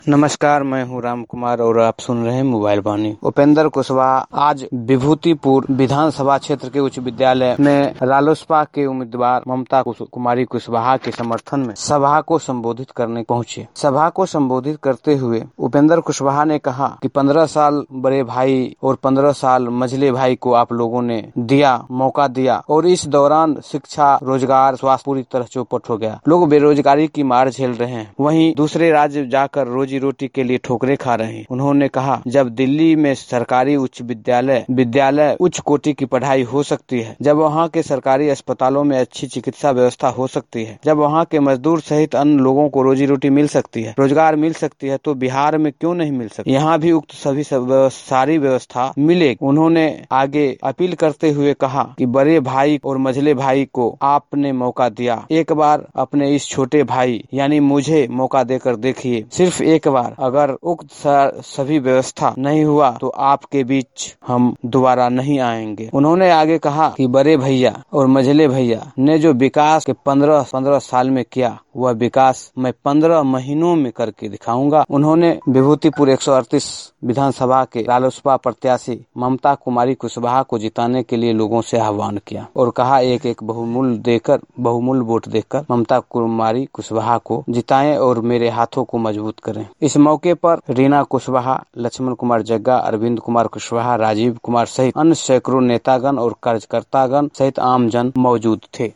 नमस्कार, मैं हूं राम कुमार और आप सुन रहे हैं मोबाइल वाणी। उपेंद्र कुशवाहा आज विभूतिपुर विधानसभा क्षेत्र के उच्च विद्यालय में रालोसपा के उम्मीदवार ममता कुमारी कुशवाहा के समर्थन में सभा को संबोधित करने पहुंचे। सभा को संबोधित करते हुए उपेंद्र कुशवाहा ने कहा कि 15 साल बड़े भाई और 15 साल मझले भाई को आप लोगों ने मौका दिया और इस दौरान शिक्षा, रोजगार, स्वास्थ्य पूरी तरह चौपट हो गया। लोग बेरोजगारी की मार झेल रहे हैं, वहीं दूसरे राज्य जाकर रोजी रोटी के लिए ठोकरें खा रहे हैं। उन्होंने कहा, जब दिल्ली में सरकारी उच्च विद्यालय उच्च कोटि की पढ़ाई हो सकती है, जब वहाँ के सरकारी अस्पतालों में अच्छी चिकित्सा व्यवस्था हो सकती है, जब वहाँ के मजदूर सहित अन्य लोगों को रोजी रोटी मिल सकती है, रोजगार मिल सकती है, तो बिहार में क्यों नहीं मिल सकती? यहाँ भी उक्त सभी सारी व्यवस्था मिले। उन्होंने आगे अपील करते हुए कहा कि बड़े भाई और मझले भाई को आपने मौका दिया, एक बार अपने इस छोटे भाई यानी मुझे मौका देकर देखिए, सिर्फ एक बार। अगर उक्त सभी व्यवस्था नहीं हुआ तो आपके बीच हम दोबारा नहीं आएंगे। उन्होंने आगे कहा कि बड़े भैया और मझले भैया ने जो विकास के 15 साल में किया, वह विकास मैं 15 महीनों में करके दिखाऊंगा। उन्होंने विभूतिपुर 138 विधानसभा के रालोसपा प्रत्याशी ममता कुमारी कुशवाहा को जिताने के लिए लोगों से आह्वान किया और कहा, एक बहुमूल्य वोट देकर ममता कुमारी कुशवाहा को जिताएं और मेरे हाथों को मजबूत करें। इस मौके पर रीना कुशवाहा, लक्ष्मण कुमार जग्गा, अरविंद कुमार कुशवाहा, राजीव कुमार सहित अन्य सैकड़ों नेतागण और कार्यकर्तागण सहित आम जन मौजूद थे।